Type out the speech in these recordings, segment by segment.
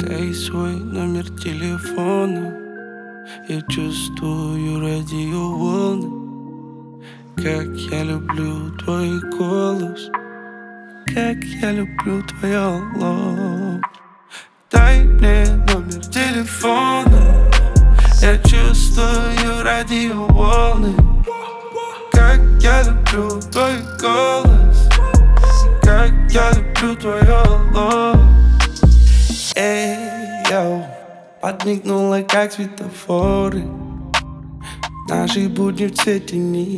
Дай свой номер телефона. Я чувствую радиоволны. Как я люблю твой голос, как я люблю твое лоб. Дай мне номер телефона. Я чувствую радиоволны. Как я люблю твой голос, как я люблю твое лоб. Эй, йоу, подмигнула, как светофоры. Наши будни в цвете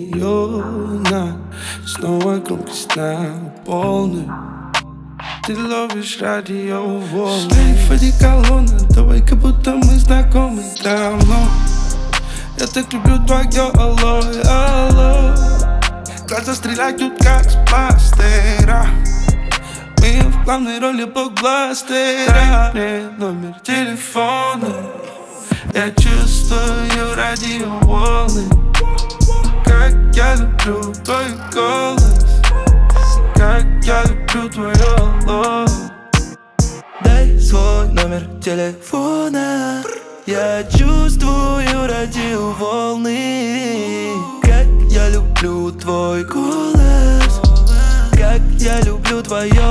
неона. Снова громкость на полную. Ты ловишь радиоволны. Шлейф одеколона, давай, как будто мы знакомы давно. Я так люблю твое алло, алло. Глаза стреляют, как с бластера. Мы в главной роли блокбастера. Дай мне номер телефона. Я чувствую радиоволны. Как я люблю твой голос, как я люблю твое лоб. Дай свой номер телефона. Я чувствую радиоволны. Как я люблю твой голос, как я люблю твое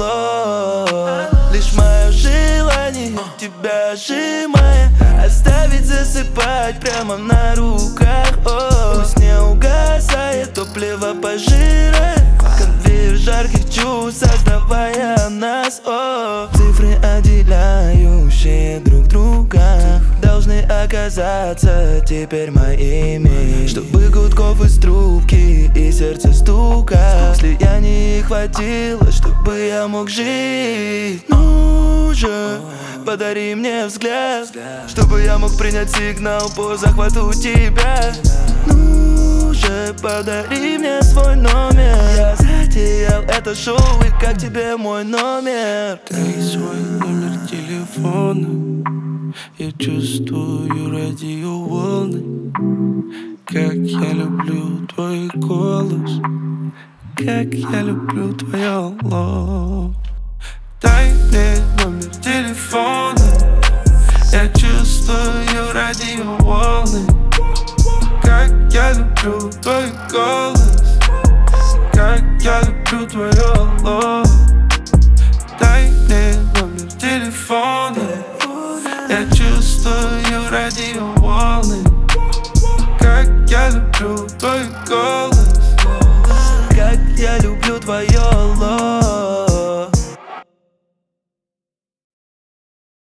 лоб. Лишь мое желание тебя сжимая, оставить засыпать прямо на руках. Пусть не угасает топливо пожирая конвейер жарких чувств, создавая нас. Цифры, отделяющие друг друга, должны оказаться теперь моими. Чтобы гудков из трубки и сердца стука слияний хватило, чтобы я мог жить. Ну же, подари мне взгляд, чтобы я мог принять сигнал по захвату тебя. Ну же, подари мне свой номер. Я затеял это шоу, и как тебе мой номер? Дай свой номер телефона. Я чувствую радиоволны. Как я люблю твой голос, как я люблю твое лоб. Дай мне номер телефона. Я чувствую радиоволны. Как я люблю твой голос, как я люблю твое лоб. Дай мне номер телефона. Я чувствую радиоволны. Как я люблю твой голос, как я люблю твое лоб.